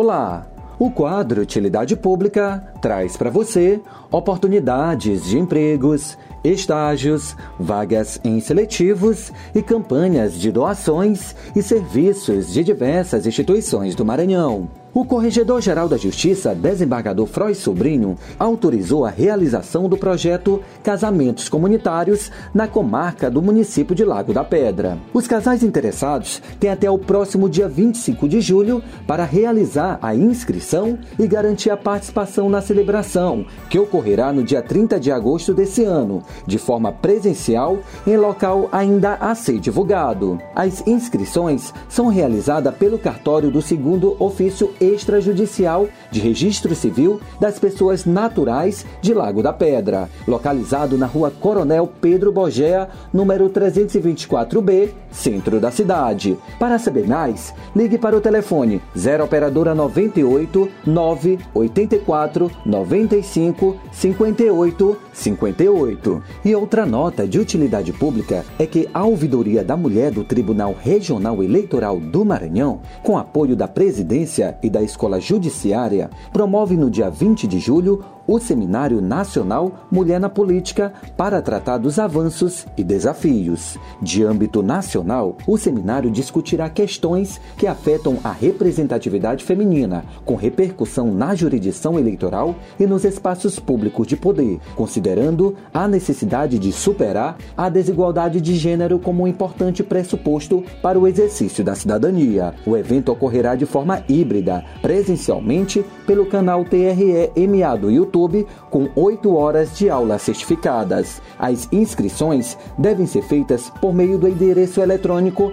Olá! O quadro Utilidade Pública traz para você oportunidades de empregos, estágios, vagas em seletivos e campanhas de doações e serviços de diversas instituições do Maranhão. O Corregedor-Geral da Justiça, desembargador Frois Sobrinho, autorizou a realização do projeto Casamentos Comunitários na comarca do município de Lago da Pedra. Os casais interessados têm até o próximo dia 25 de julho para realizar a inscrição e garantir a participação na celebração, que ocorrerá no dia 30 de agosto desse ano, de forma presencial em local ainda a ser divulgado. As inscrições são realizadas pelo cartório do 2º Ofício Extrajudicial de Registro Civil das Pessoas Naturais de Lago da Pedra, localizado na rua Coronel Pedro Bogea, número 324B, centro da cidade. Para saber mais, ligue para o telefone 0 operadora 98 984 95 58 58. E outra nota de utilidade pública é que a Ouvidoria da Mulher do Tribunal Regional Eleitoral do Maranhão, com apoio da Presidência e da Escola Judiciária, promove no dia 20 de julho o Seminário Nacional Mulher na Política para tratar dos avanços e desafios. De âmbito nacional, o seminário discutirá questões que afetam a representatividade feminina, com repercussão na jurisdição eleitoral e nos espaços públicos de poder, considerando a necessidade de superar a desigualdade de gênero como um importante pressuposto para o exercício da cidadania. O evento ocorrerá de forma híbrida, presencialmente pelo canal TRE-MA do YouTube, com 8 horas de aulas certificadas. As inscrições devem ser feitas por meio do endereço eletrônico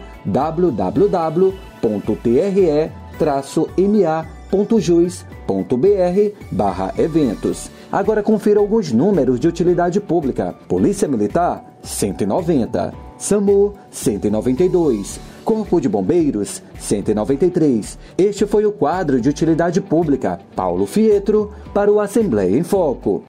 www.tre-ma.jus.br/eventos. Agora confira alguns números de utilidade pública. Polícia Militar, 190. SAMU, 192. Corpo de Bombeiros, 193. Este foi o quadro de utilidade pública. Paulo Fietro, para o Assembleia em Foco.